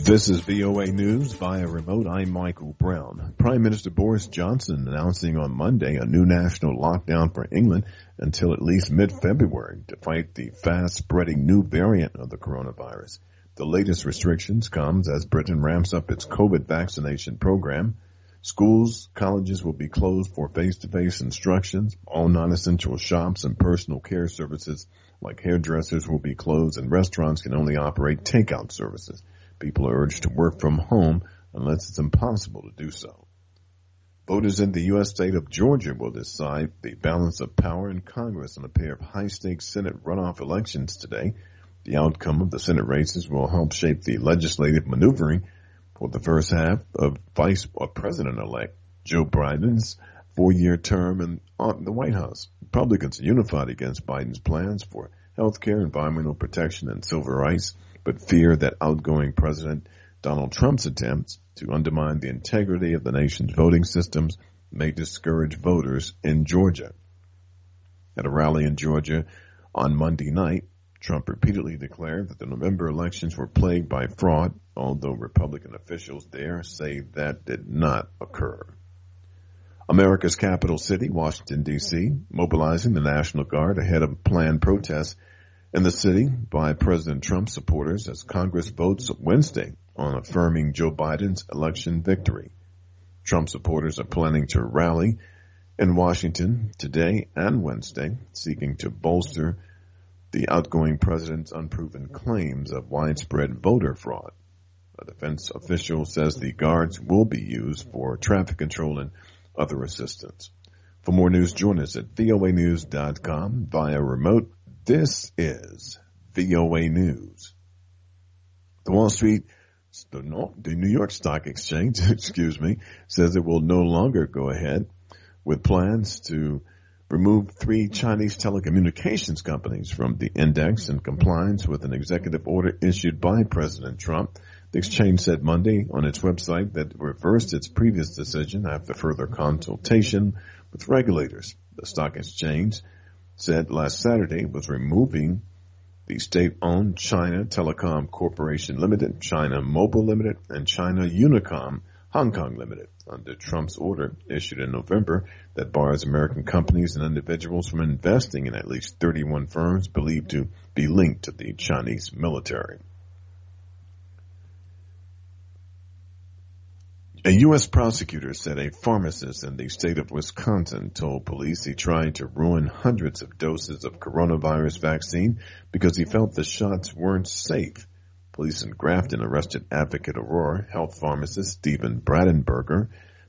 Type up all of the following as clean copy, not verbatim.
This is VOA News via remote. I'm Michael Brown. Prime Minister Boris Johnson announcing on Monday a new national lockdown for England until at least mid-February to fight the fast-spreading new variant of the coronavirus. The latest restrictions comes as Britain ramps up its COVID vaccination program. Schools, colleges will be closed for face-to-face instructions. All non-essential shops and personal care services like hairdressers will be closed, and restaurants can only operate takeout services. People are urged to work from home unless it's impossible to do so. Voters in the U.S. state of Georgia will decide the balance of power in Congress in a pair of high-stakes Senate runoff elections today. The outcome of the Senate races will help shape the legislative maneuvering for the first half of Vice President-elect Joe Biden's four-year term in the White House. Republicans are unified against Biden's plans for health care, environmental protection, and civil rights, but fear that outgoing President Donald Trump's attempts to undermine the integrity of the nation's voting systems may discourage voters in Georgia. At a rally in Georgia on Monday night, Trump repeatedly declared that the November elections were plagued by fraud, although Republican officials there say that did not occur. America's capital city, Washington, D.C., mobilizing the National Guard ahead of planned protests in the city by President Trump's supporters as Congress votes Wednesday on affirming Joe Biden's election victory. Trump supporters are planning to rally in Washington today and Wednesday, seeking to bolster the outgoing president's unproven claims of widespread voter fraud. A defense official says the guards will be used for traffic control and other assistance. For more news, join us at voanews.com via remote. This is VOA News. The New York Stock Exchange, says it will no longer go ahead with plans to remove 3 Chinese telecommunications companies from the index in compliance with an executive order issued by President Trump. The exchange said Monday on its website that it reversed its previous decision after further consultation with regulators. The stock exchange said last Saturday was removing the state-owned China Telecom Corporation Limited, China Mobile Limited, and China Unicom Hong Kong Limited under Trump's order issued in November that bars American companies and individuals from investing in at least 31 firms believed to be linked to the Chinese military. A U.S. prosecutor said a pharmacist in the state of Wisconsin told police he tried to ruin hundreds of doses of coronavirus vaccine because he felt the shots weren't safe. Police in Grafton arrested Advocate Aurora health pharmacist Stephen Brandenburg,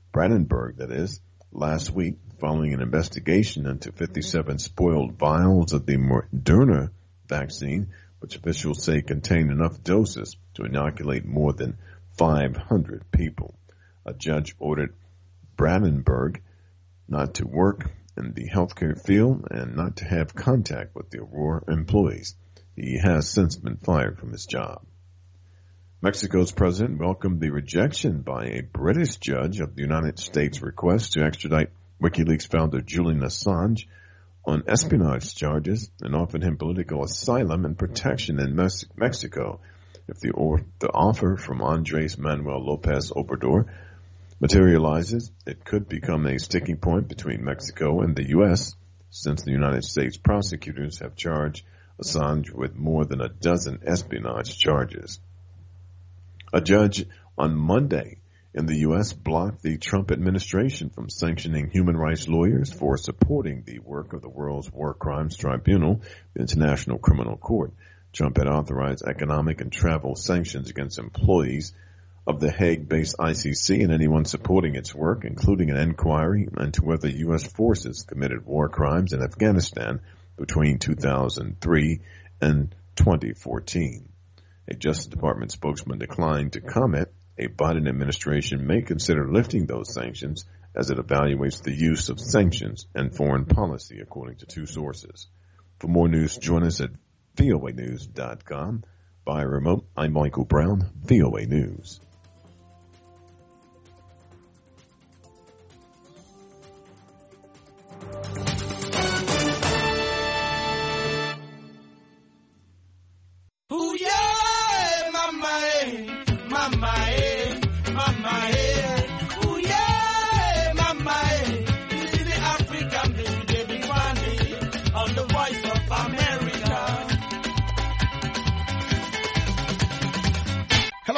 last week following an investigation into 57 spoiled vials of the Moderna vaccine, which officials say contained enough doses to inoculate more than 500 people. A judge ordered Brandenburg not to work in the healthcare field and not to have contact with the Aurora employees. He has since been fired from his job. Mexico's president welcomed the rejection by a British judge of the United States' request to extradite WikiLeaks founder Julian Assange on espionage charges and offered him political asylum and protection in Mexico. If the offer from Andres Manuel Lopez Obrador materializes, it could become a sticking point between Mexico and the U.S., since the United States prosecutors have charged Assange with more than a dozen espionage charges. A judge on Monday in the U.S. blocked the Trump administration from sanctioning human rights lawyers for supporting the work of the World's War Crimes Tribunal, the International Criminal Court. Trump had authorized economic and travel sanctions against employees of the Hague-based ICC and anyone supporting its work, including an inquiry into whether U.S. forces committed war crimes in Afghanistan between 2003 and 2014. A Justice Department spokesman declined to comment. A Biden administration may consider lifting those sanctions as it evaluates the use of sanctions and foreign policy, according to 2 sources. For more news, join us at voanews.com. By remote, I'm Michael Brown, VOA News.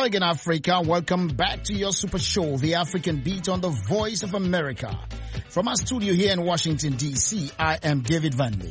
again, Africa. Welcome back to your super show, The African Beat on the Voice of America. From our studio here in Washington, D.C., I am David Vanley.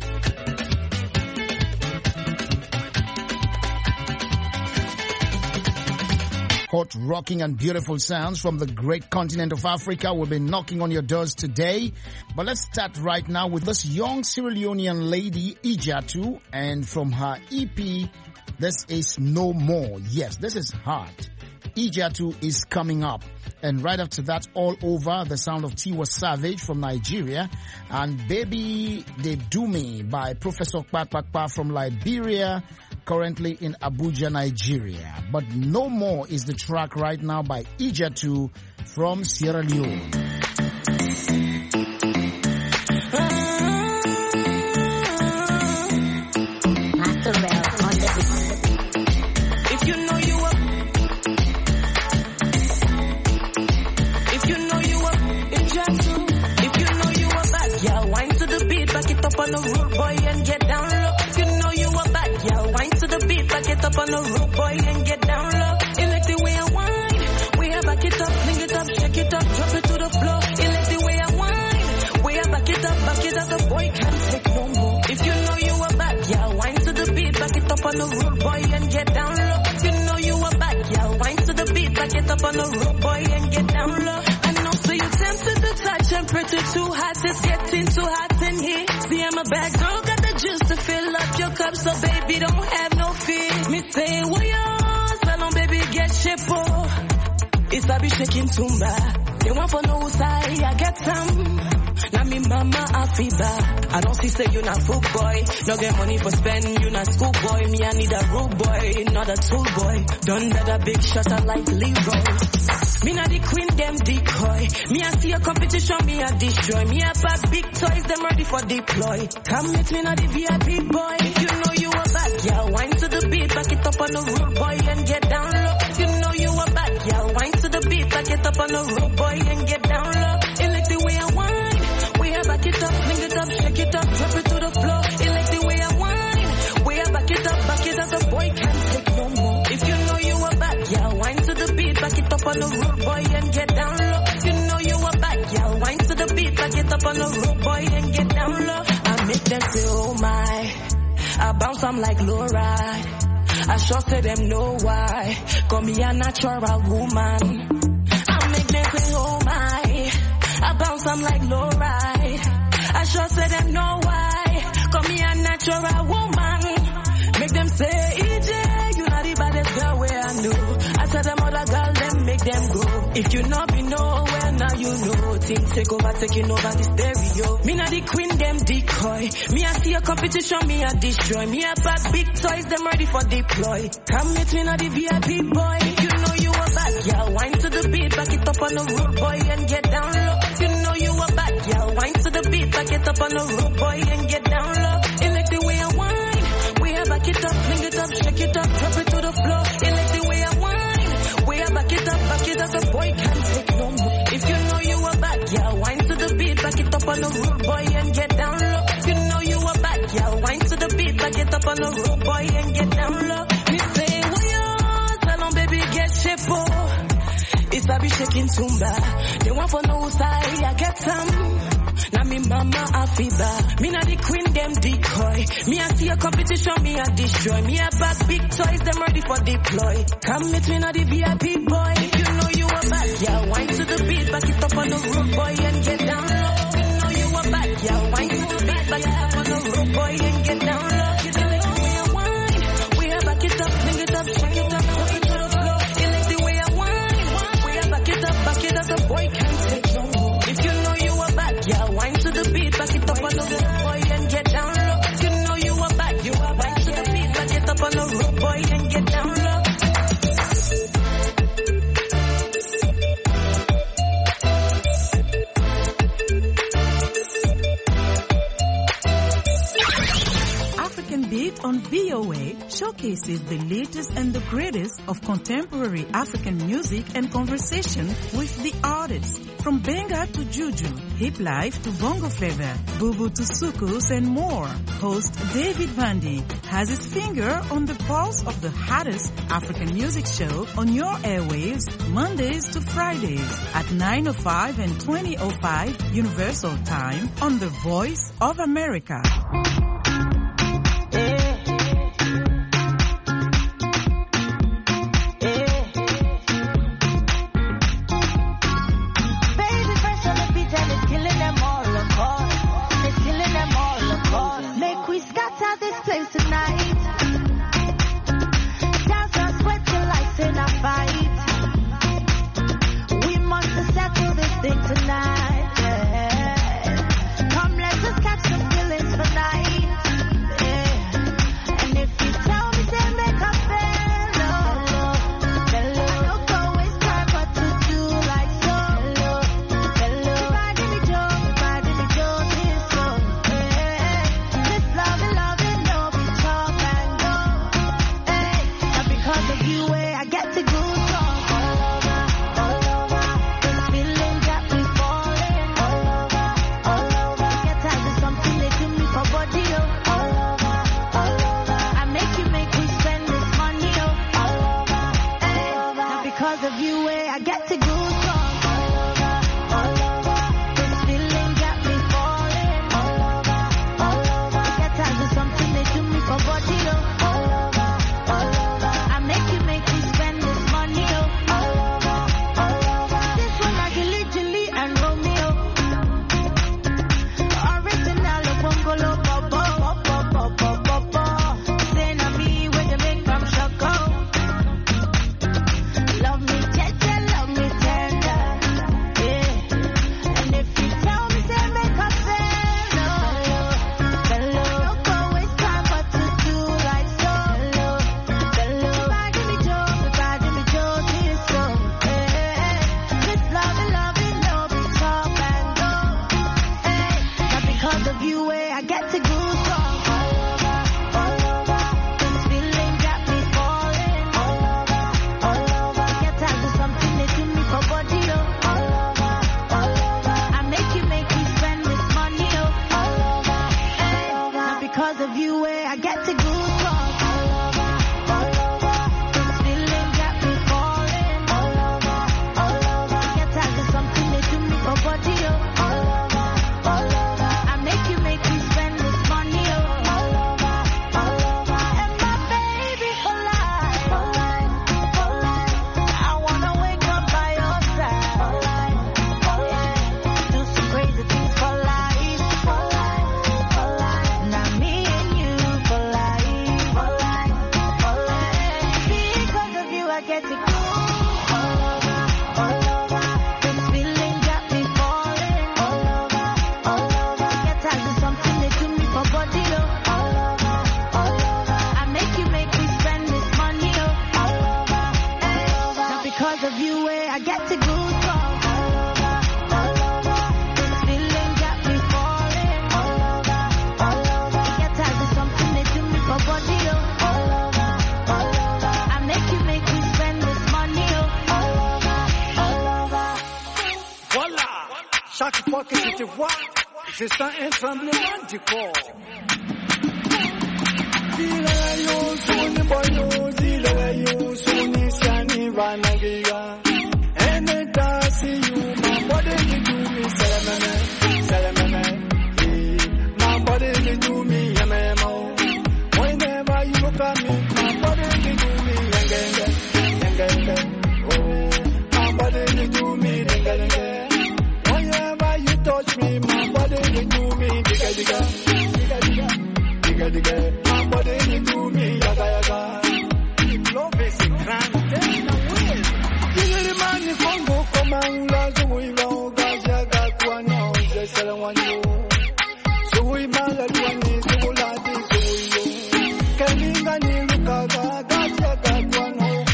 Hot, rocking and beautiful sounds from the great continent of Africa will be knocking on your doors today. But let's start right now with this young Sierra Leonean lady, Ijatu, and from her EP, this is No More. Yes, this is hard. Ijatu is coming up. And right after that, All Over, the sound of Tiwa Savage from Nigeria. And Baby They Do Me by Professor Kpakpakpa from Liberia, currently in Abuja, Nigeria. But No More is the track right now by Ijatu from Sierra Leone. On the road, boy, and get down low. You know you a bad girl. Wine to the beat, back it up on the road, boy, and get down low. You like the way I whine. We a back it up, fling it up, shake it up, drop it to the floor. You like the way I whine. We a back it up, the boy can't take no more. If you know you a bad girl, wine to the beat, back it up on the road, boy, and get down low. You know you a bad girl, wine to the beat, back it up on the road, boy, and get down low. I know, so you tempted to touch and pretty too hot, it's getting too hot in here. See, I'm a bad girl, got the juice to fill up your cup, so baby, don't have no fear. Me say, well, yours, well, baby, get ship, oh. It's a be shaking tumba. They want for no side, I get some. Now me mama, I feel bad. I don't see say you not fool boy. No get money for spend, you not school boy. Me, I need a rude boy, not a tool boy. Done that a big shot, I like Leroy. Me not the queen, them decoy. Me I see a competition, me I destroy. Me I pack big toys, them ready for deploy. Come meet me not the VIP boy. If you know you a bad girl, wine to the beat, back it up on the road boy and get down low. If you know you a bad girl, wine to the beat, back it up on the road boy and get down low. You like the way I whine. We a back it up, fling it up, shake it up, drop it to the floor. You like the way I whine. We a back it up, the boy can't take no more. If you know you a bad girl, wine to the beat, back it up on the road boy and get down low. You know you a bad girl, wine to the beat, back it up on the road boy and get down low. I make them say, oh my, I bounce, I'm like low ride. I sure say them know why, call me a natural woman. I make them say, oh my, I bounce, I'm like low ride. I sure say them know why, call me a natural woman. Make them say, EJ, you not the baddest girl where I know. I tell them other girl, them make them go. If you not be nowhere, now you know. Things take over, taking over the stereo. Me not the queen, them decoy. Me I see a competition, me I destroy. Me I pack big toys, them ready for deploy. Come meet me not the VIP boy. If you know you a bad girl, wine to the beat, back it up on the road boy and get down low. If you know you a bad girl, wine to the beat, back it up on the road boy and get down low. You like the way I whine. Back it up, fling it up, shake it up, drop it to the floor. You like the way I whine. We are back it up, the boy can't take no more. If you know you a bad girl, wine to the beat, back it up on the road boy and get down low. If you know you a bad girl, wine to the beat, back it up on the road boy and get down low. Me say, well, yours, tell on baby, get shape, oh. It's a be shaking tumba. They want for no side, I get some. Now me mama I feel bad. Me not the queen, them decoy. Me I see a competition, me I destroy. Me I pack big toys, them ready for deploy. Come meet me not the VIP boy. If you know you a bad girl, wine to the beat, back it up on the road boy and get down low. You know you a bad girl, wine to the beat, back it up on the road boy and get down low. You like the way I whine. We are back it up, fling it up, shake it up, drop it to the floor. You like the way I whine. We are back it up, the boy can't take no more. If you know you a bad girl, wine to the beat, back it up on the road boy and get down low. You know you a bad, wine to the beat, back it up on the road boy and get down low. African Beat on VOA showcases the latest and the greatest of contemporary African music and conversation with the artists. From Benga to Juju, Hip Life to Bongo Flava, Bubu to Sukus and more. Host David Vandy has his finger on the pulse of the hottest African music show on your airwaves Mondays to Fridays at 9:05 and 20:05 Universal Time on The Voice of America. Chaque fois que je te vois, je sens un tremblement du corps. Anytime I see you, my body you do me salamene. My body you do me yamemo. Whenever you look at me, my body you do me yangenge. Oh, my body you do me dingenge. Whenever you touch me, my body you do me digga. My body you do me yaga. Love is a grand thing. Mani Congo Comanga Zuiva Gajaga Guano, Zelawanyo. Zui Malatuani, Zulati Zuyo. Kaningani Lukaga Gajaga Guano.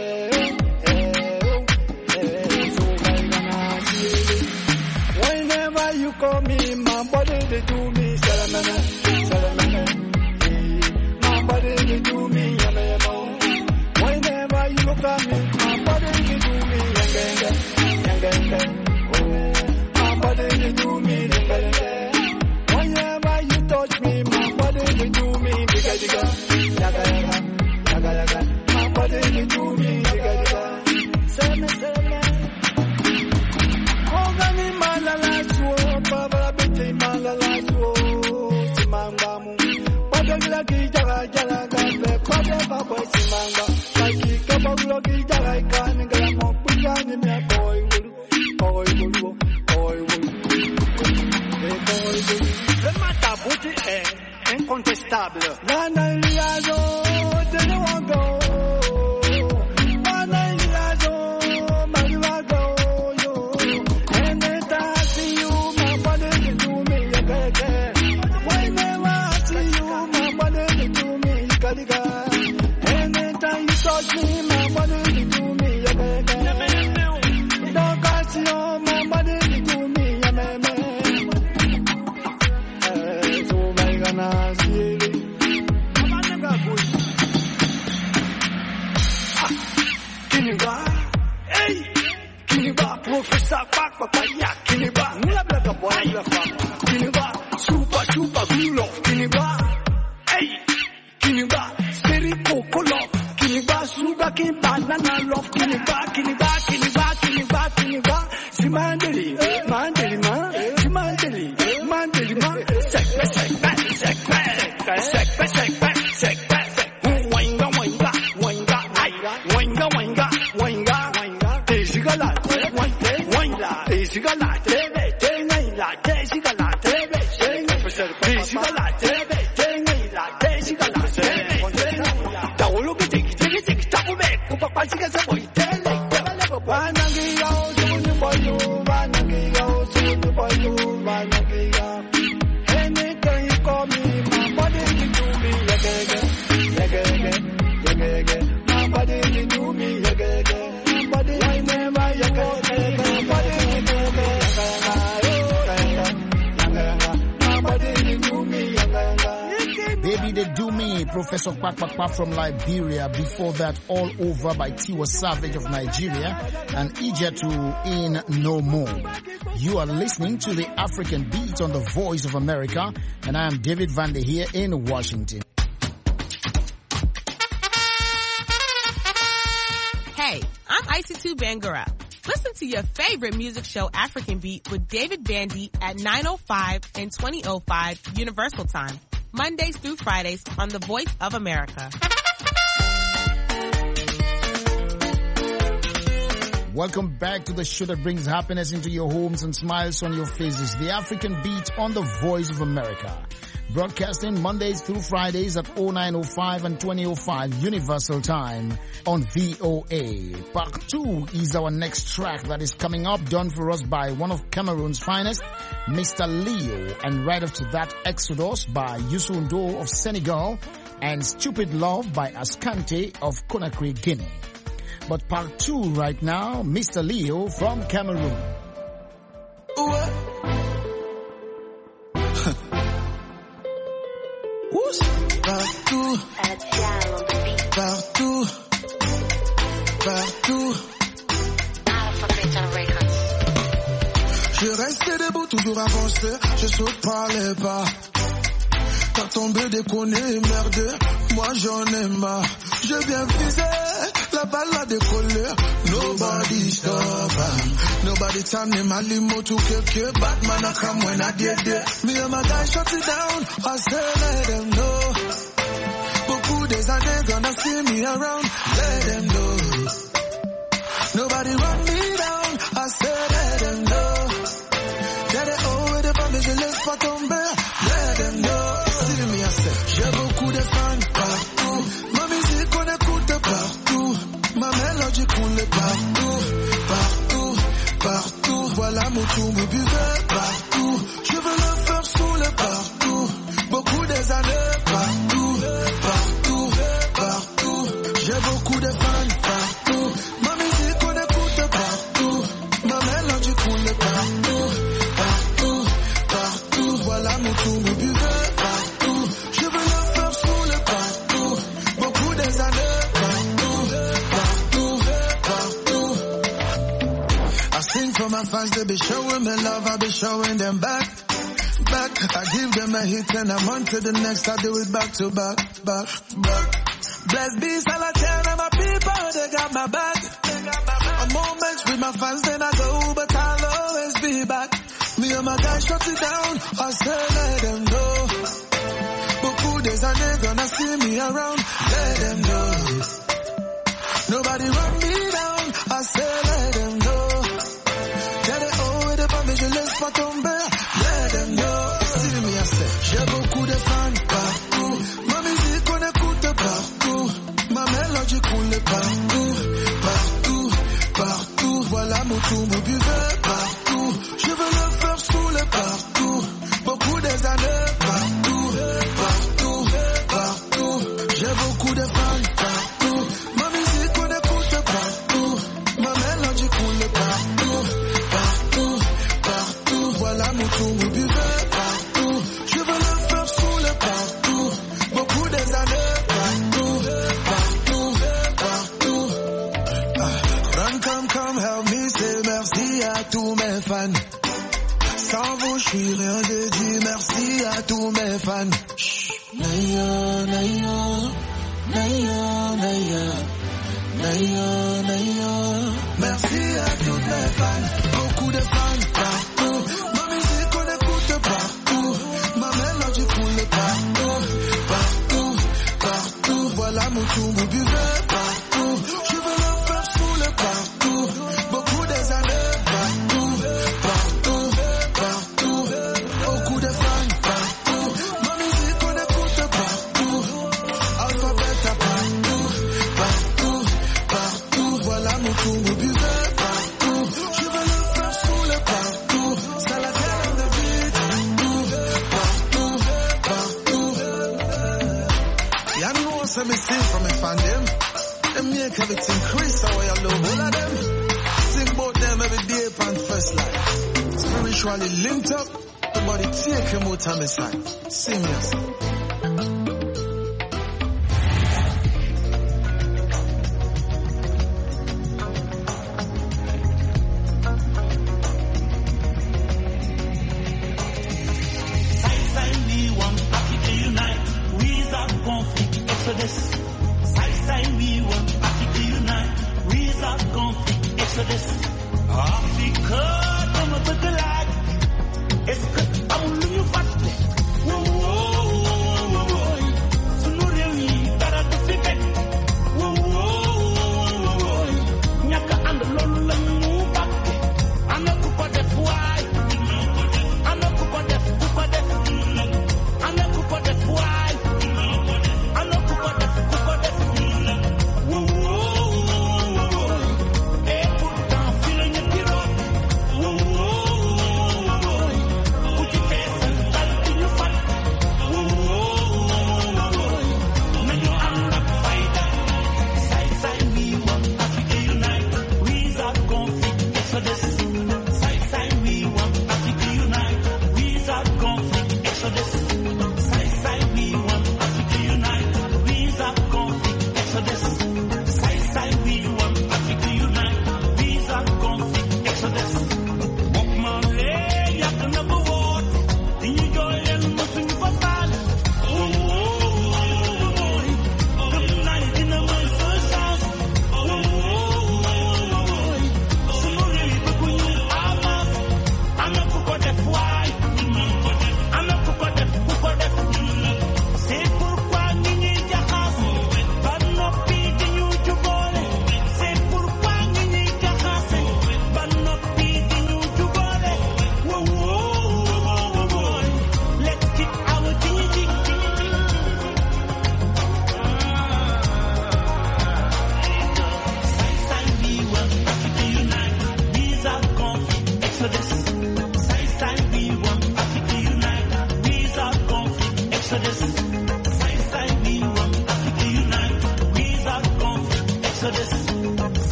Whenever you call me, my body they do me salamana. My body they Yanga, Kaki, Kabaruki, Jaraikan, Galamo, Pujani, Boy, le matabout est incontestable. L'analyse de l'Ouago, l'analyse Mariwago, and the see you, my body to me, a beggar. Why never see you, my body to me, Kadiga, and the time you touch me, my body to me, a beggar. Don't catch you, my body to me, a beggar. Professor Papaya, Kiniba, Nula Boy, Kiniba, Super Gulo, Kiniba, hey, Kiniba, Seri Kokolo, Kiniba, Suga King, Banana Love, Kiniba, Simandeli, Mandeli, anything you call me, my body do me, my body do me, Baby, they do me, Professor Kpakpakpa from Liberia. Before that, All Over by Tiwa Savage of Nigeria and Ijetu in No More. You are listening to the African Beat on the Voice of America, and I am David Van Der here in Washington. Hey, I'm Icy2 Bangura. Listen to your favorite music show, African Beat, with David Bandy at 9:05 and 20:05 Universal Time, Mondays through Fridays on the Voice of America. Welcome back to the show that brings happiness into your homes and smiles on your faces. The African Beat on the Voice of America. Broadcasting Mondays through Fridays at 09:05 and 20:05 Universal Time on VOA. Part 2 is our next track that is coming up, done for us by one of Cameroon's finest, Mr. Leo. And right after that, Exodus by Youssou N'Dour of Senegal and Stupid Love by Asante of Conakry, Guinea. But part 2 right now, Mr. Leo from Cameroon. Partout, partout, partout. Je restais debout, toujours avancé, je saute par les pas. T'as tombé, déconné, merdé, moi j'en ai marre. J'ai bien visé, la balle a décollé. Nobody stop, nobody time me my limo to kick. Batman I come when I did it. Me and my guys shut it down, I said let them know. Beaucoup des années gonna see me around, let them know. Nobody run me down, I said let them know. Y'a des hauts et des bas mais je laisse pas tomber, let them know. J'ai beaucoup de fans partout. Ma musique on écoute partout. Ma mélodie coule partout. Partout, partout. Voilà mon tour, me buvez partout. Je veux le faire sous le partout. Beaucoup des années partout. Partout, partout. J'ai beaucoup de fans partout. Ma musique on écoute partout. Ma mélodie coule partout. Partout, partout. Voilà mon tour, me buvez. For my fans, they be showing me love, I be showing them back. I give them a hit and I'm on to the next, I do it back to back. Blessed be Salatiel and my people, they got my back. A moment with my fans, then I go, but I'll always be back. Me and my guys shut it down, I say let them know. Beaucoup des années gonna see me around, let them know. Nobody run me down, I say let them know. T'as des hauts et des bas, mais je laisse pas tomber. Let them know. Style me, I say. J'ai beaucoup de fans partout. Ma musique on écoute partout. Ma mélodie coule partout. Partout, partout. Voilà mon tour, mon buvet partout. Je veux le faire saouler partout. Beaucoup des années partout. Partout, partout. J'ai beaucoup de fans partout. Ma musique on écoute partout. Ma mélodie coule partout. Partout, partout. Voilà mon tour, mon buvet partout. Je veux le faire saouler partout. Beaucoup des années partout. Partout, partout. Run, come, help me say merci à tous mes fans. Sans vous, je suis rien de dit. Merci à tous mes fans. Naya, naya, naya, naya, naya, naya. Merci à tous mes fans. Beaucoup de fans partout. Ma musique on écoute partout. Ma mélodie coule partout. Partout, partout. Voilà mon tour, mon buvet partout. Je veux le faire saouler partout. Beaucoup des années partout. Partout, partout. Beaucoup de fans partout. Ma musique on écoute partout. Alphabet partout. Partout, partout. Voilà mon tour, mon buvet partout. Je veux le faire saouler partout. C'est la terre de vie partout. Partout, partout. Y'all know what's me sing from me fan them. Them make everything increase how I love all of them. Think about them every day upon first life. Spiritually linked up, nobody take him out of my side. Sing yourself.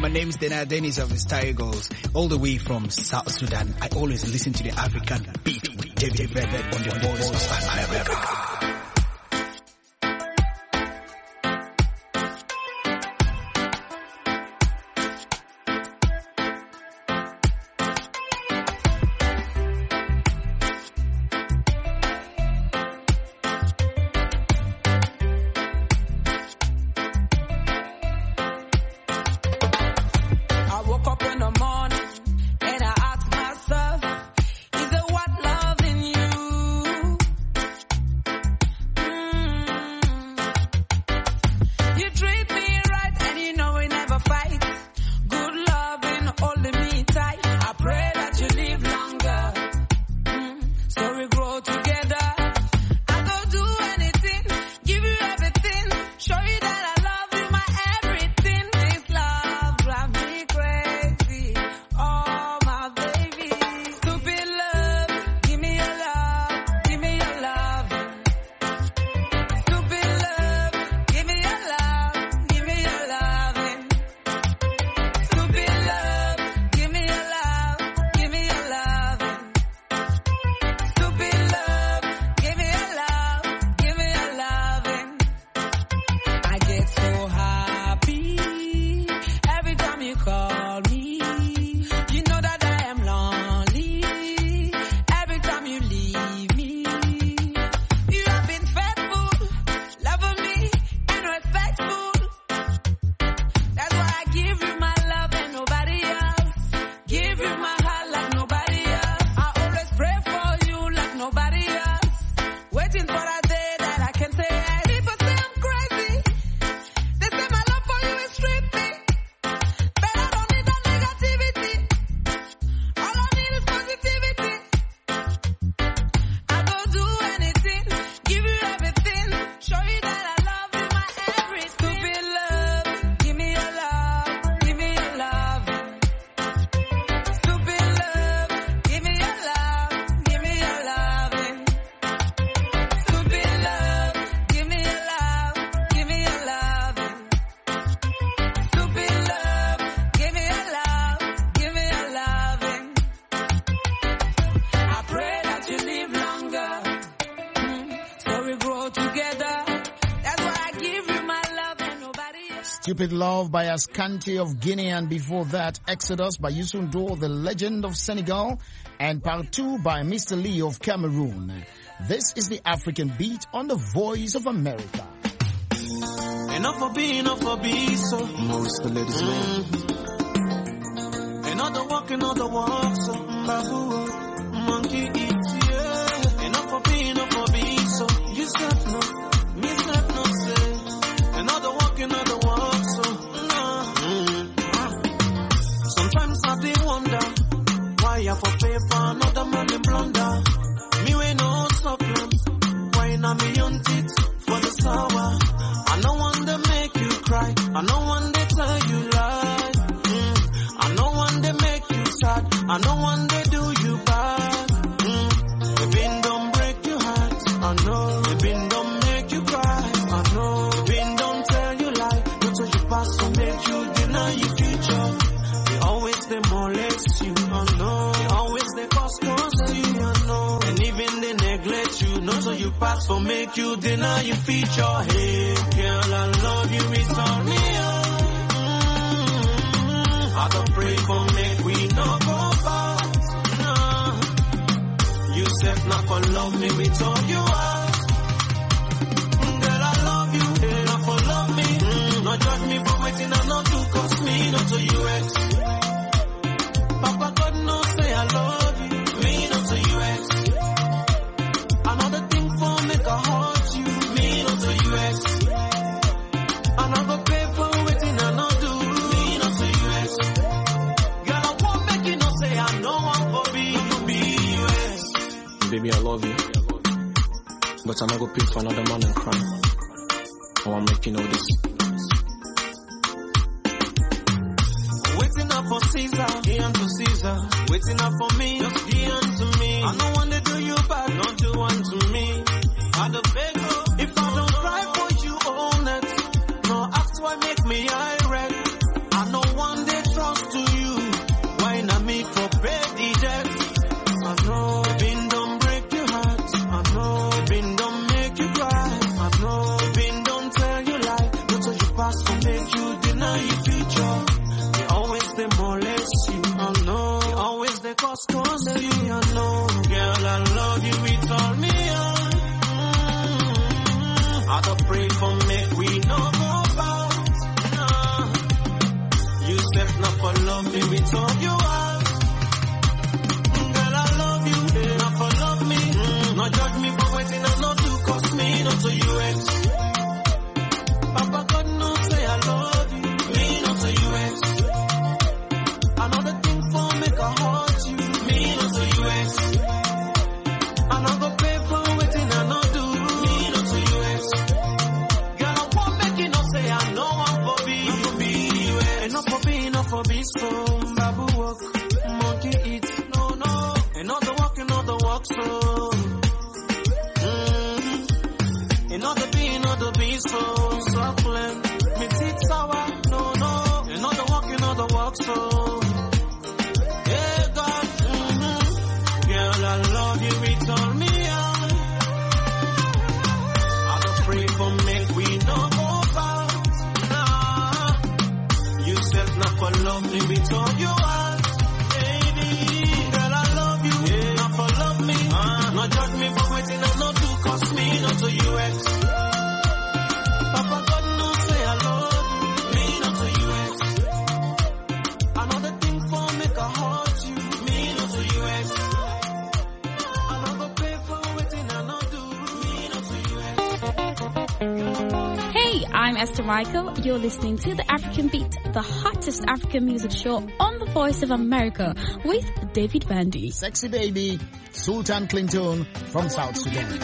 my name is Dena Dennis of the Star Eagles, all the way from South Sudan. I always listen to the African beat with David Velvet on the voice of America. Stupid Love by Ashanti of Guinea, and before that, Exodus by Youssou N'Dour, the legend of Senegal, and Part 2 by Mr. Lee of Cameroon. This is the African Beat on the Voice of America. Enough for be, so most the ladies another walk, so babu, monkey eat, yeah. Enough for be, so you step no, me step no say. Another walk, so sometimes I do wonder why I for pay for another man in blunder. Me we no supplements, why not me on it for the sour. I no one to make you cry, I no one to tell you lie. I no one to make you sad, I no one to do you bad. The been don't break your heart, I know. The been don't make you cry, I know. The been don't tell you lie, don't tell you past so make you deny your future. They always demolish you, I know. They always they cause you, I know. And even they neglect you, no so you pass for make you deny your future. Hey girl, I love you, return me on. I don't pray for make we no go back. No. You said not for love me, we told you out. Girl, I love you, hey, not for love me. Not judge me for waiting and not to cost me, not to you ex. Papa God no say I love you, me not to you ex. Another thing for make a hurt you, me not to you ex. Another pay for waiting and not do, me not to you ex. Girl, I won't make you not say I know I'm for me, you be you ex. Baby, I love you, but I'm not gonna pay for another man and cry. I wanna make you know this. Waiting up for Caesar, he unto Caesar. Waiting up for me, just he unto me. I don't want to do you bad, not do unto me. I the beg if I don't cry for you all night, no ask why make me irate. I know one day cause you, I know. Girl, I love you with all me heart. I don't pray for make we no go back. You said not for love me with all your heart. Girl, I love you, not for love me. Not judge me for waiting and not do cause me not to you ex. Papa God no say I love you, me not to you ex. Another thing for make a heart you, me not to you ex. I not go pay for waiting and not do, me not to you ex. Girl, I won't make it no say I know I'm for be, you ex. Enough for be so, babu walk, monkey eat, no. Another walk so. Another be so succulent. Me teeth sour, no. Another walk so. Yeah, God, girl, I love you with all me heart. I don't pray for make we no go back. Nah, you said not for love me with all your heart. Baby, girl, I love you, not for love me. Not judge me for waiting and not do cost me, not to you ex. Papa God no say I love you, me not to you ex. Another thing for make a heart you, me not to you ex. Another pay for waiting and not do, me not to you ex. Hey, I'm Esther Michael. You're listening to The African Beat, the hottest African music show on the Voice of America with David Bandy. Sexy baby, Sultan Clinton from South Sudan.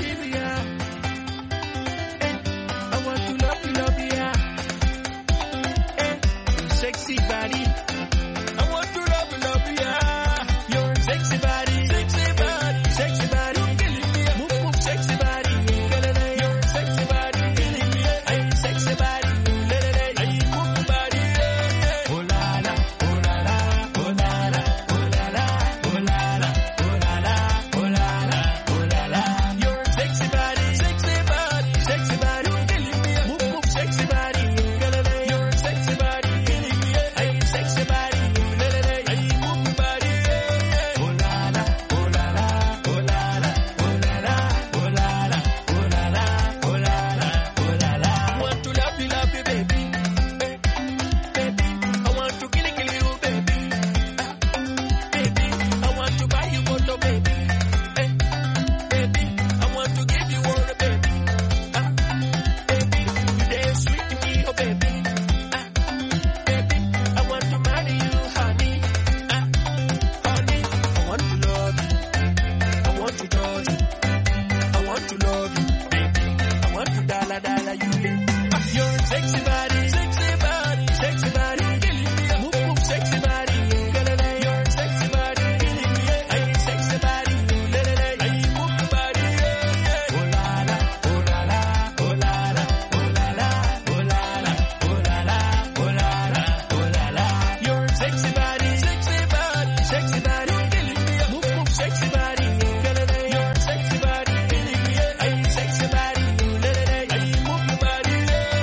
Sexy body, I want to love you, yeah. Your sexy body, sexy body, sexy body, move, sexy body, your sexy body, ay, sexy body, ay, move body, oh la la, oh la la, oh la la, oh la la, oh la la, oh la la, oh la la, oh la la, your sexy body, sexy body, sexy body, move, sexy body, your sexy body. Sexy body, ay, move body, oh la la, oh la la, oh la la, oh la la, oh la la, oh la la, oh la la, oh la la. I want to love you, baby, baby. I want to kill you, baby, baby. I want to buy you motor, baby, baby. I want to give you all, baby, baby. You dance sweet to me, oh baby. Sexy body, sexy body, sexy body, move, sexy body, your sexy body, ay, sexy body, ay, move body, oh la la, oh la la, oh la la, oh la la, oh la la, oh la la, oh la la, oh la la, your sexy body, sexy body, sexy body, move, sexy body, your sexy body, ay, sexy body, ay, move body.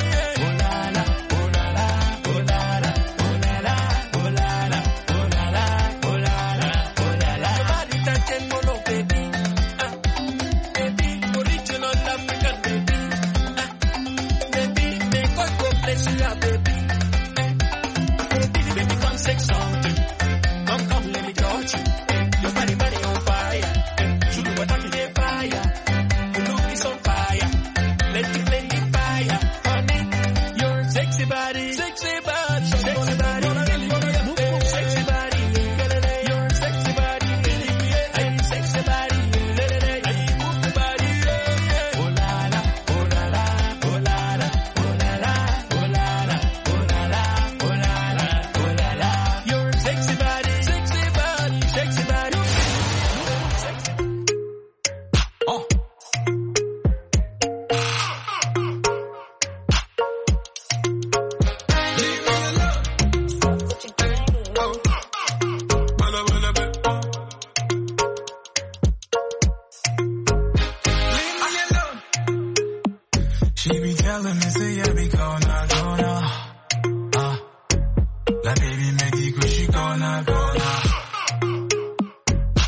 She be telling me, say, I be gonna. La baby make it go, she gonna.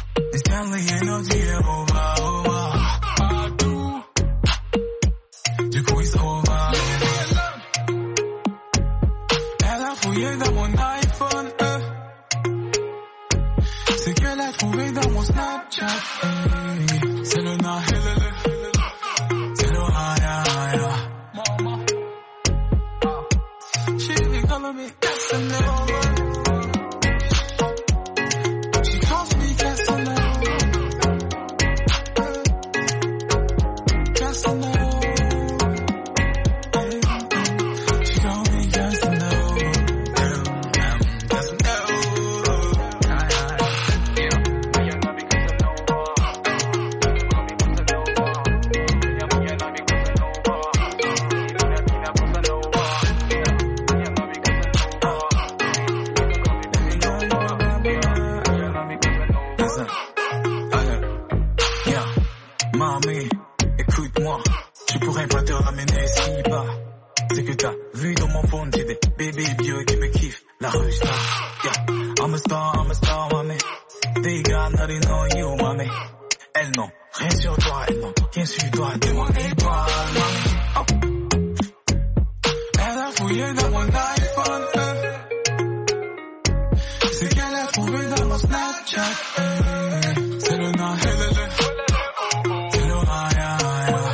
énergie est over, over. Partout. Du coup, it's over. Elle a fouillé dans mon iPhone, c'est qu'elle a trouvé dans mon Snapchat, c'est le na, c'est le haya, haya. She be calling me Casanova. She calls me Casanova. Casanova. She calls me Casanova. Mamie, écoute-moi, je pourrais pas te ramener si bas. C'est que t'as vu dans mon phone, j'ai des bébés vieux qui me kiffent. La rue star, yeah. I'm a star, mamie. They got nothing on you, mamie. Elles n'ont rien sur toi, elles n'ont rien sur toi. T'es mon étoile, mamie. Oh. Elle a fouillé dans mon iPhone, c'est qu'elle a trouvé dans mon Snapchat, c'est le na, c'est le haya, haya.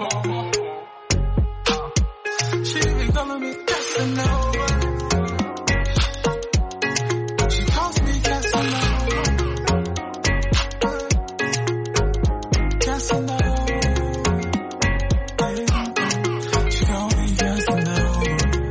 She be calling me Casanova. She calls me Casanova. Casanova. She calls me Casanova.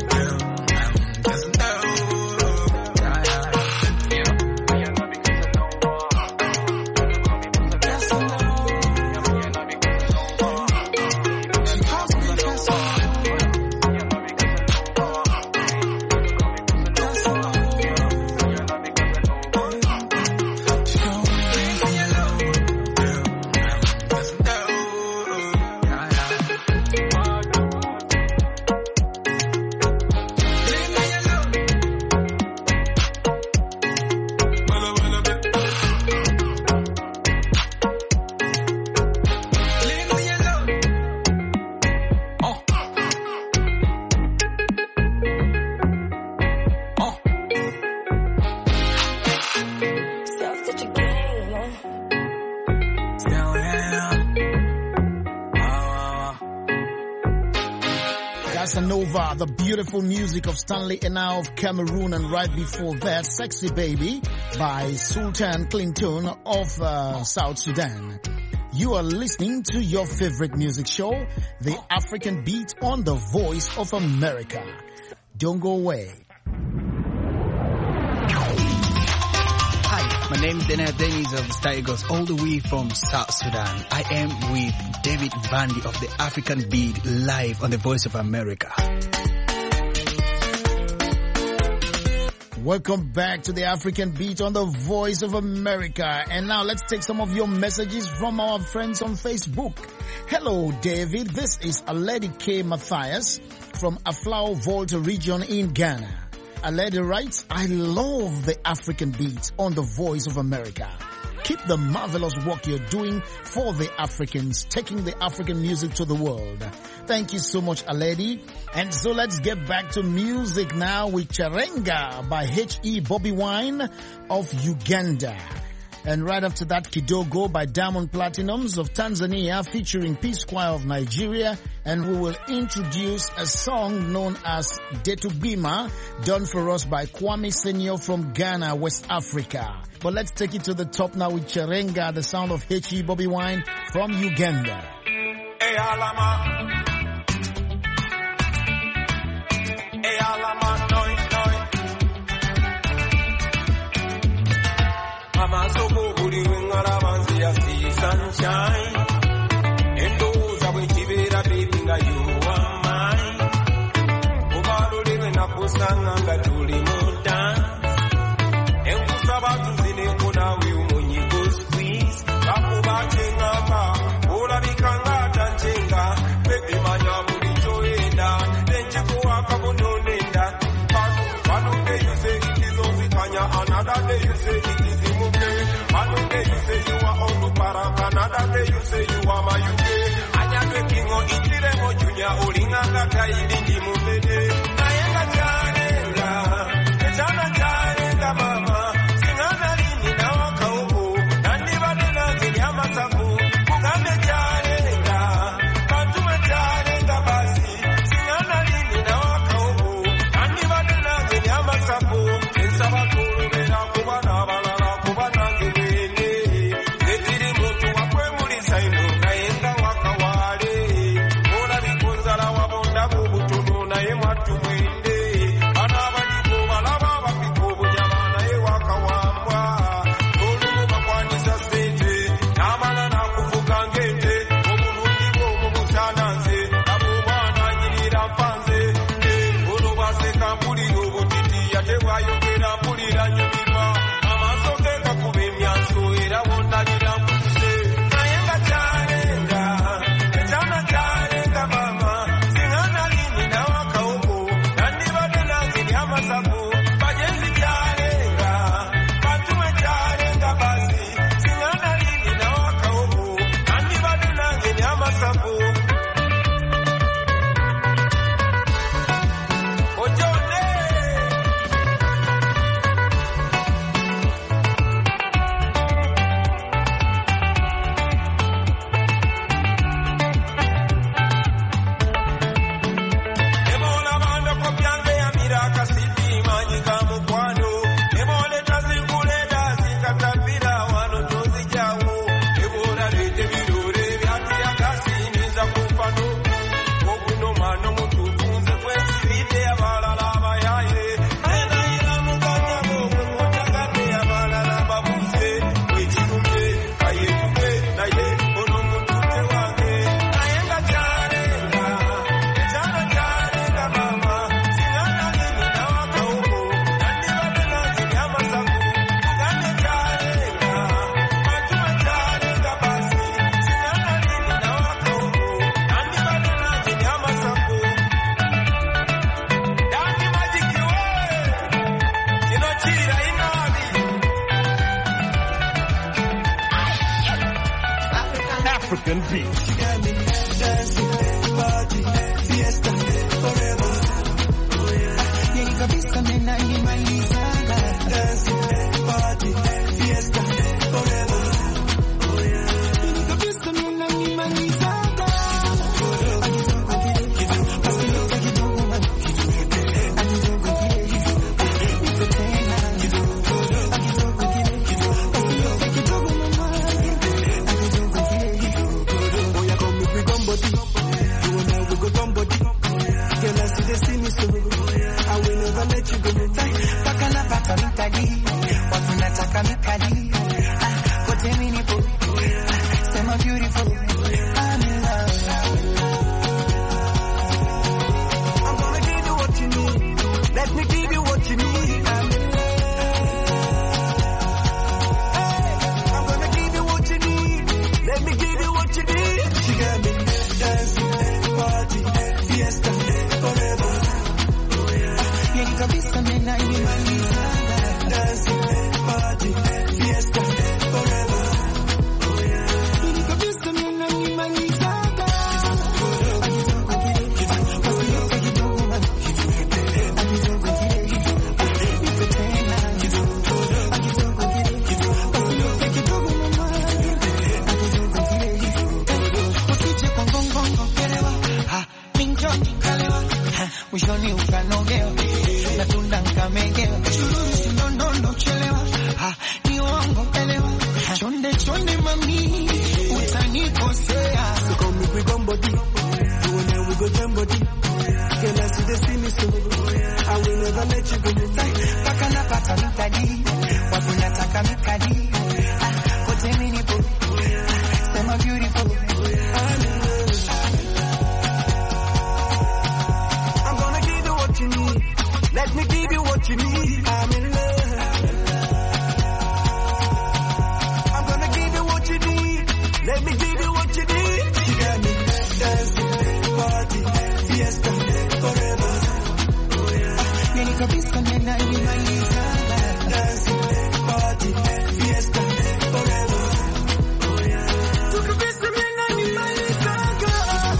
Casanova, the beautiful music of Stanley Enau of Cameroon, and right before that, Sexy Baby by Sultan Clinton of South Sudan. You are listening to your favorite music show, The African Beat, on the Voice of America. Don't go away. My name is Daniel Dennis of the Star Eagles, all the way from South Sudan. I am with David Bandy of the African Beat, live on the Voice of America. Welcome back to the African Beat on the Voice of America. And now let's take some of your messages from our friends on Facebook. Hello, David. This is Aledi K. Matthias from Aflao Volta region in Ghana. Aledi writes, I love the African Beat on the Voice of America. Keep the marvelous work you're doing for the Africans, taking the African music to the world. Thank you so much, Aledi. And so let's get back to music now with Charenga by H.E. Bobby Wine of Uganda. And right after that, Kidogo by Diamond Platinums of Tanzania featuring P-Square of Nigeria. And we will introduce a song known as Detubima, done for us by Kwame Senior from Ghana, West Africa. But let's take it to the top now with Charenga, the sound of H.E. Bobby Wine from Uganda. Hey, Alama. Hey, Alama, noi. Mama soko buri ngara banzi ya see sunshine. Endo zawe chibera baby nga you are mine. Ubalo liwe na kusanga nga tuli muda. Enkusaba tuzine kuna we umonyi go squeeze. Bakuba chenga ola bikanga tanchenga. Baby manya buri choenda. Denje kuwa kabononenda. One day you say it is only Kanya, another day you say it is One day you say you are all African beat. She got me dancing, party, fiesta, forever. Yeni kabisa mena nimalizaga. Dancing, party, fiesta, forever. Yeni kabisa mena nimalizaga. Mwishoni ukanogewa natunda nkamegewa no chelewa ni wango elewa chonde mami utanikosea so come we go body when we go jam body girl I see the see me so I will never let you go paka napata mitaji watu nataka mikadi kote mimi nipo sema beautiful let me give you what you need. I'm in love. I'm gonna give you what you need. Let me give you what you need. She got me dancing, party, fiesta, forever. Yeni kabisa nena nimalizaga. Dancing, party, fiesta, forever. Tu kabisa nena nimalizaga.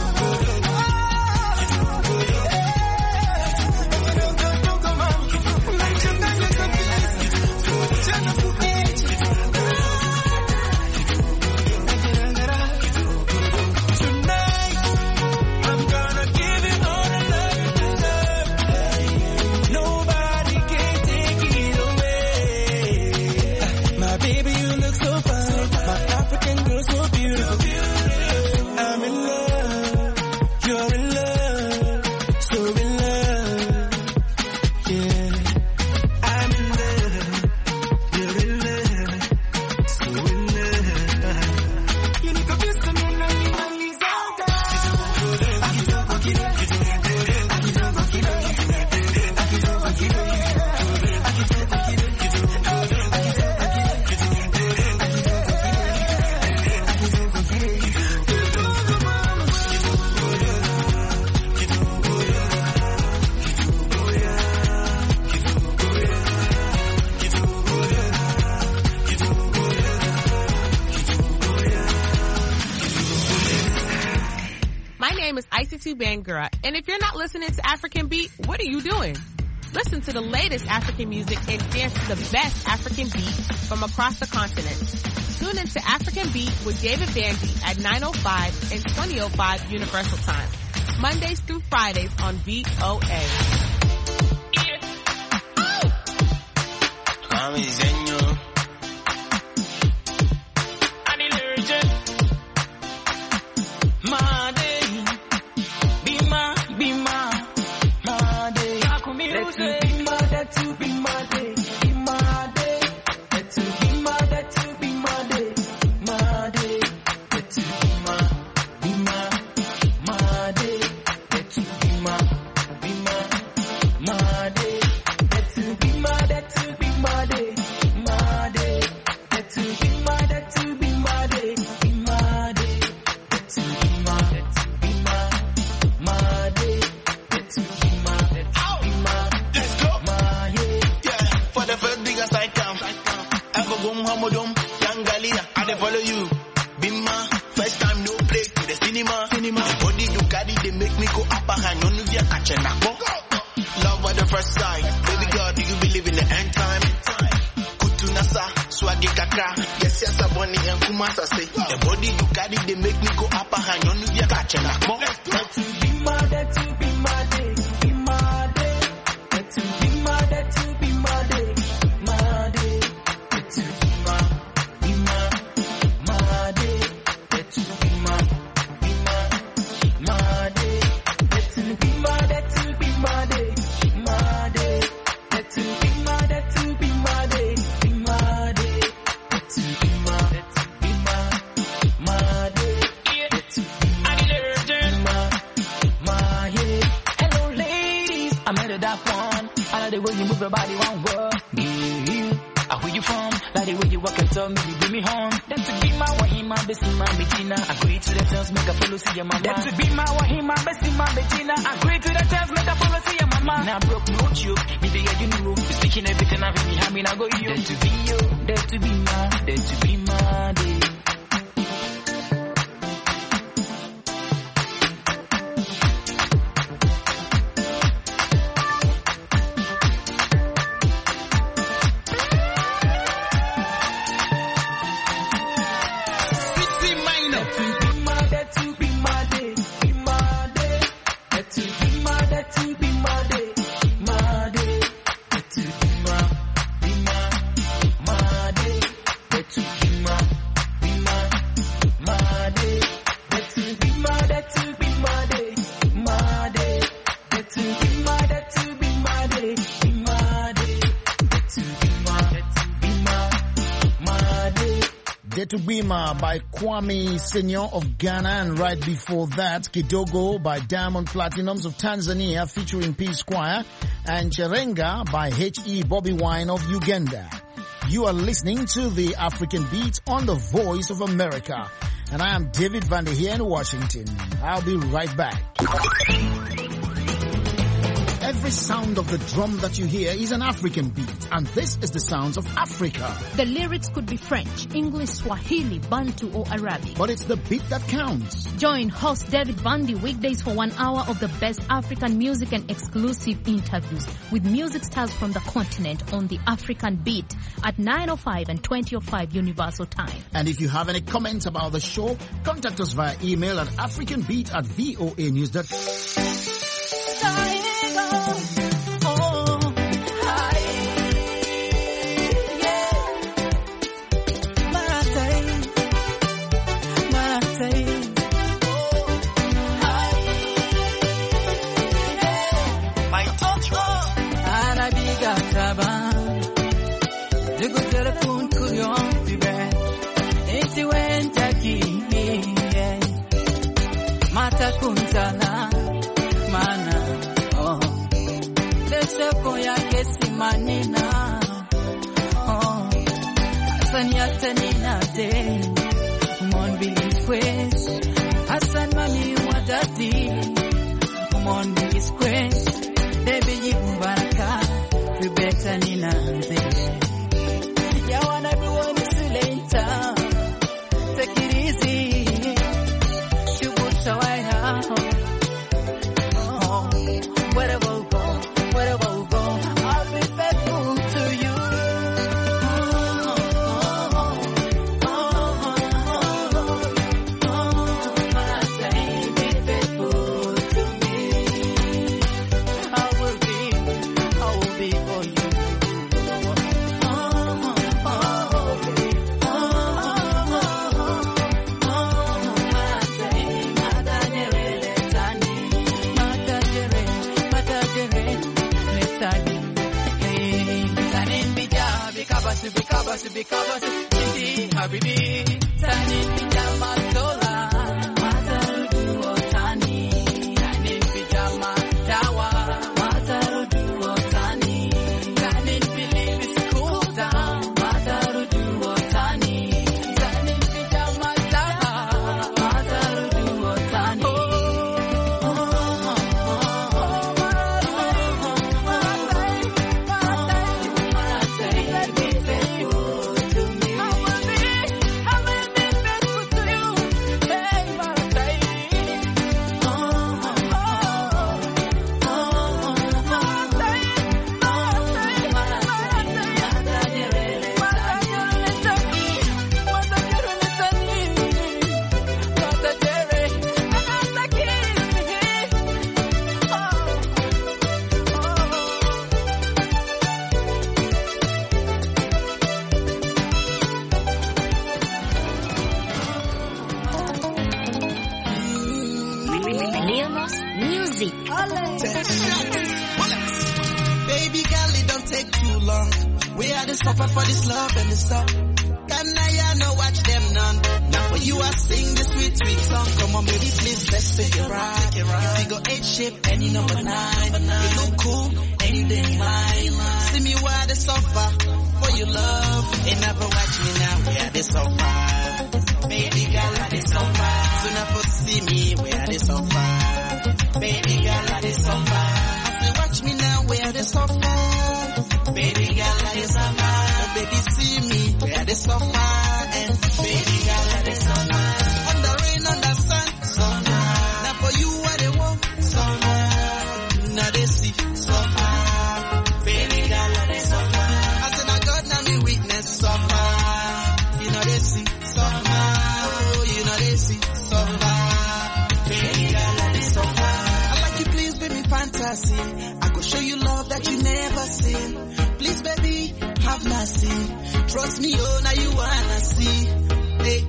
Bangura. And if you're not listening to African Beat, what are you doing? Listen to the latest African music and dance to the best African beat from across the continent. Tune into African Beat with David Bandy at 9:05 and 20:05 Universal Time. Mondays through Fridays on VOA. Hamodum, Yangalia, I dey follow you. Bimma, first time no catch and knock. Love at the first sight. Baby girl, do you believe in the end time? Kutunasa, swagi kaka. Yes, yes, I bunny and kumasa say. The body you carry, they make me go up a hand. You know you catch and knock. That to be my day, to be my day, be my day. That to be my day, to be my day, my day. That to be my day. That to be my day. That to be my day, to be my day, my day. That to be my day, to be my day, my day. That to be my day. That to be hello ladies, I met her that one. I like the way you move your body one word. Where you from? Like the way you walk and talk, maybe bring me home. That to be my wahima, my best in my Medina. Agree to the terms, make a follow see your mama. That to be my wahima, my best in my Medina. Agree to the terms, make a follow see your mama. Now broke no joke, me the you know. Speaking everything I me, having I go you. That to be you, that to be my, that to be my day. To Bima by Kwame Senior of Ghana, and right before that, Kidogo by Diamond Platinums of Tanzania featuring P Squire, and Cherenga by H.E. Bobby Wine of Uganda. You are listening to the African Beat on the Voice of America, and I am David Vander here in Washington. I'll be right back. Every sound of the drum that you hear is an African beat, and this is the sounds of Africa. The lyrics could be French, English, Swahili, Bantu, or Arabic. But it's the beat that counts. Join host David Vandy weekdays for 1 hour of the best African music and exclusive interviews with music stars from the continent on the African Beat at 9:05 and 20:05 Universal Time. And if you have any comments about the show, contact us via email at africanbeat@voanews.com. Kuntana mana oh Leseko ya kesi manina oh Asani atanina de Mon bilis quest Asan mami wadati Mon bilis quest Debe yikumbaraka Fibeta nina de Ya want everyone to see later Take it easy So I have wherever we go, I'll be faithful to you. I say be faithful to me. I will be for you. Because Habibi, Tani Pijama Tola, Matarudu Otani, Tani Pijama Tawa, Matarudu Otani, Tani believe it's cool down, Matarudu Otani, Tani Pijama Tawa, Matarudu Otani. music. Baby girl, it don't take too long. We are the suffer for this love and the stuff. Can I no watch them none? Now for you I sing the sweet, sweet song. Come on baby, please, let's take it right. You figure 8 shape and you number 9. You look cool and you didn't mind. See me where the suffer for your love. And never watch me now, we are the suffer. Baby girl, I the suffer. So never see me, we are the suffer. Baby girl, I the suffer. Watch me now, where the suffer. Baby girl, I the suffer. Oh, baby, see me, where the suffer. And baby girl, I the suffer. On the rain, on the sun, summer. Now for you, what they want, summer. Now they see, suffer. Baby girl, I the suffer. I said, I God, now me witness, suffer. You know they see, suffer. Oh, you know they see, suffer. Baby girl, I the suffer. I like you, please, baby, fantasy. I could show you love that you never seen. Please, baby, have mercy. Trust me, oh, now you wanna see. Hey,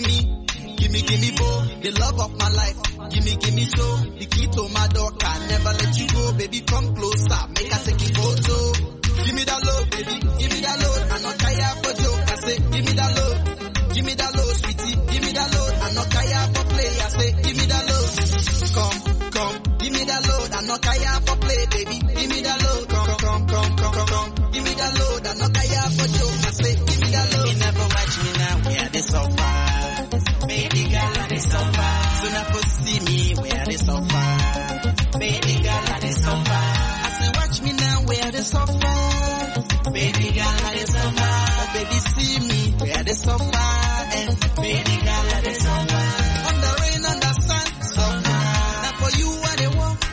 give me, boy, the love of my life. Give me, so the key to my door can never let you go. Baby, come closer, make us take a photo. Give me that love, baby, give me that love. I'm not tired for joke. I say, give me that love, sweetie. Give me that love, I'm not tired for play. I say, give me that love. Come, give me that load. I'm not tired for play, baby. Give me that load. Come. Give me that load. I'm not tired for joke. I say, give me that load. You never watch me now, where they suffer. Baby girl, I they suffer. So never see me, where they suffer. Baby girl, I they suffer. I say, watch me now, where they suffer. Baby girl, I they suffer. Oh, baby, see me, where they suffer. And baby girl, I they suffer. On the rain, on the sun, summer. Now for you, what they want,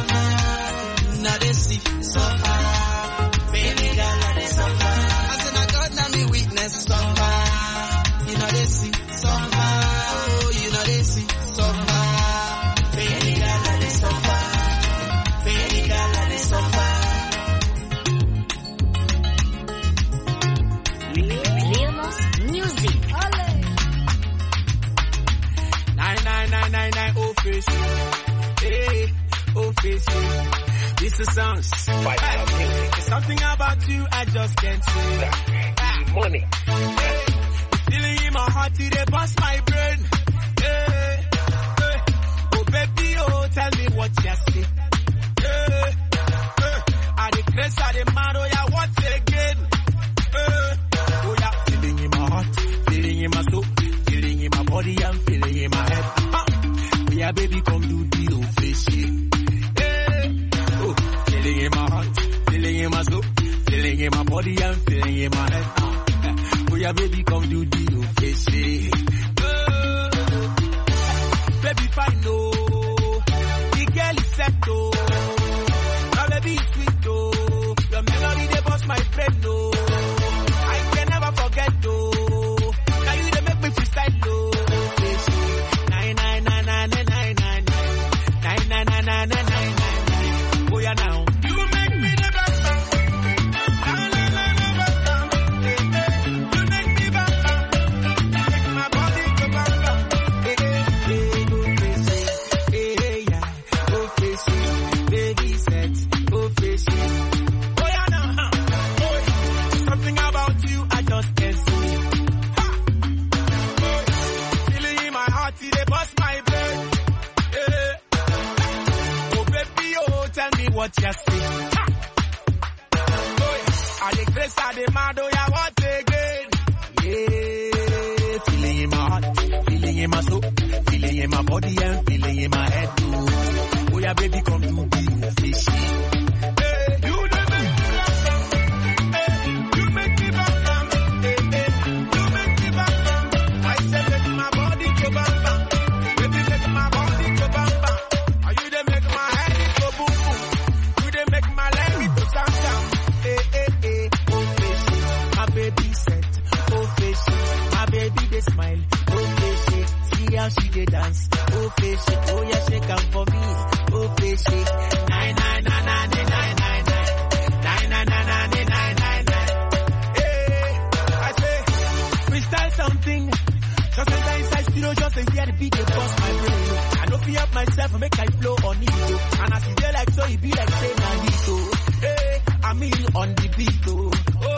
summer. Now they see, suffer. Baby girl, I they suffer. I said, I God, now me witness, suffer. You know they see, suffer. Oh, you know they see, suffer. Baby girl, I they suffer. Baby girl, I they suffer. Music. 9999 office. Hey, office. This is songs. There's something about you I just can't say. Money. Hey, feeling in my heart, they bust my brain. Hey, hey. Oh baby, oh tell me what you see. Hey, hey. I the grace, I the mad, oh yeah, what again? Hey, oh yeah, feeling in my heart, feeling in my soul, feeling in my body, I'm feeling in my head. Yeah, baby, come do the office. Hey, oh, feeling in my heart, feeling in my soul, feeling in my body, I'm feeling in my head. Oh yeah, baby, come do the office. Baby, fine, no, the girl is set, oh. Now baby, it's sweet, oh. Your melody, they bust my friend, no. I can never forget, oh. Now you they make me freestyle, oh. Oh yeah, now you make me the best. You make me bamba. Make my body go bamba. Hey, go crazy. Hey, yeah, go crazy. Baby set, go crazy. Oh yeah, now, oh, something about you I just can't see. Oh, feeling in my heart, they bust my brain. Tell me what you see. I the grace, I the mad, oh yeah, what again? Yeah, feeling in my heart, feeling in my soul, feeling in my body and feeling in my head too. Oh yeah, baby, come to be fishy. Hey, you the make me laugh. Hey, you make me bam. Hey, you make me bam. I said make my body go bam. Baby, make my body go bam. Are you the make my head go boom? Make my leg to sound. Hey, oh face, my baby set, oh face, my baby they smile, oh face, see how she they dance, oh face, oh yeah shake up for me, oh face, 9999999, 9999999. Hey, I say, freestyle something, just sometimes I still just hear the beat they bust my brain. I don't me up myself and make I flow on it. Oh. And as you dey like so, it be like say na hit. Oh. Hey, I'm in on the beat. Oh.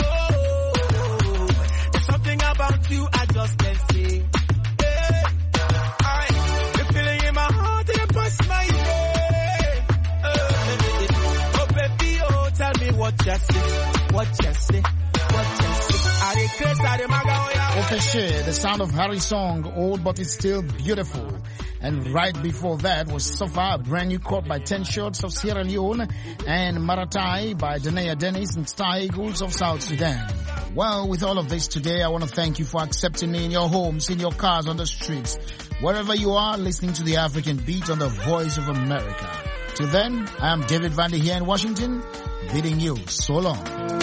There's something about you I just can't say. Hey, the feeling in my heart and it bust my head. Oh baby, oh tell me what you say, what you say, what you say. I dey craze, I dey maga, oh yeah. Officier, the sound of Harry's song, old but it's still beautiful. And right before that was Sofa, a brand new cut by 10 Shots of Sierra Leone, and Maratai by Danaya Dennis and Star Eagles of South Sudan. Well, with all of this today, I want to thank you for accepting me in your homes, in your cars, on the streets, wherever you are, listening to the African Beat on the Voice of America. Till then, I am David Vandy here in Washington, bidding you so long.